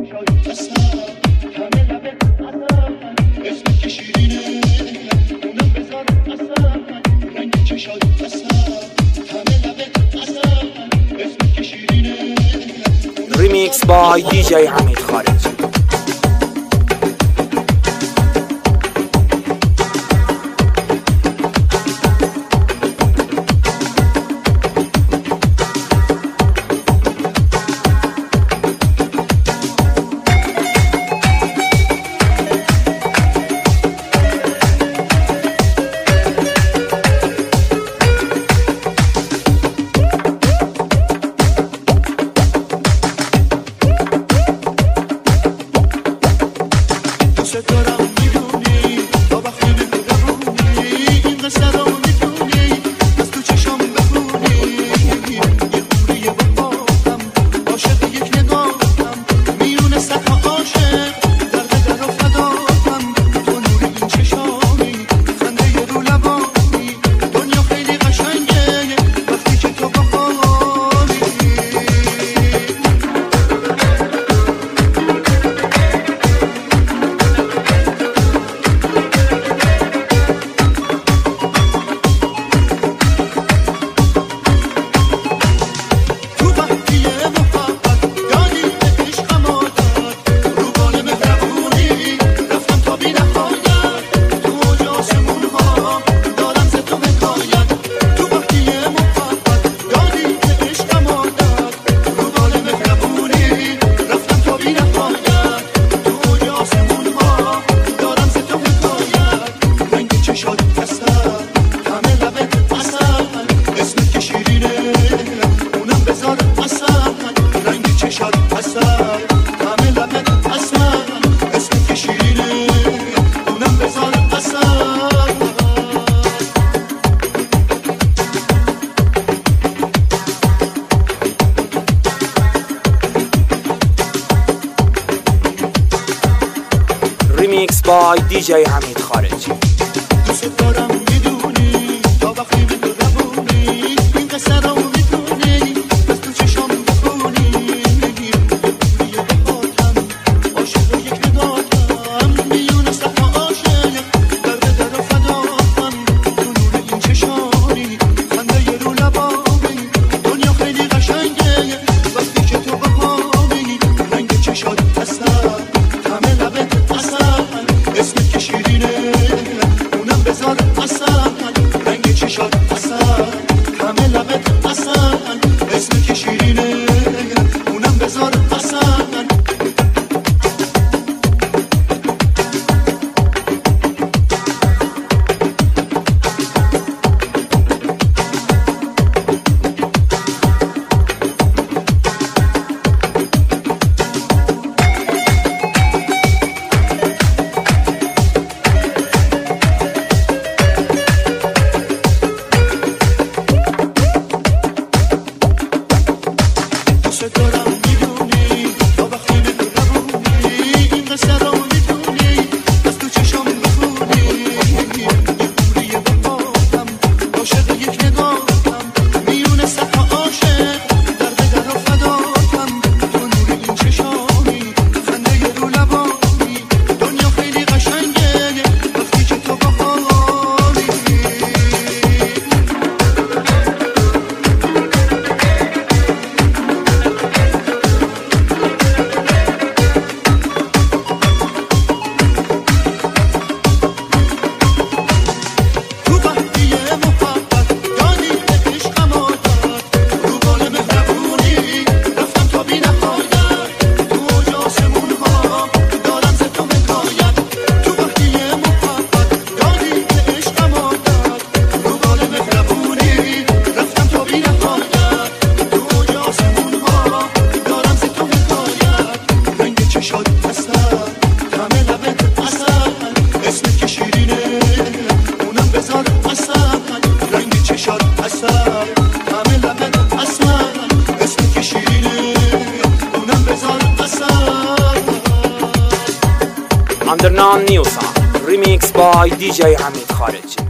Remix by DJ حمید خارجی. Remix by DJ حمید خارجی. دوست دارم میدونی تا وقتی به تو نبونی این قصه رو میتونی از تو چشام بخونی یه بخاطم عاشق یک نداتم میونه صفحه عاشق درد در و فداتم تو نور این چشانی خنده ی رو لبانی دنیا خیلی قشنگه وقتی که تو بهانی رنگ چشات هستم همه لبت هستم اسمت که شیرینه اونم بذار اصلا رنگ چشات اصلا همه لبت اصلا اسمت که شیرینه اونم بذار اصلا Under Non New Song Remix by DJ حمید خارجی.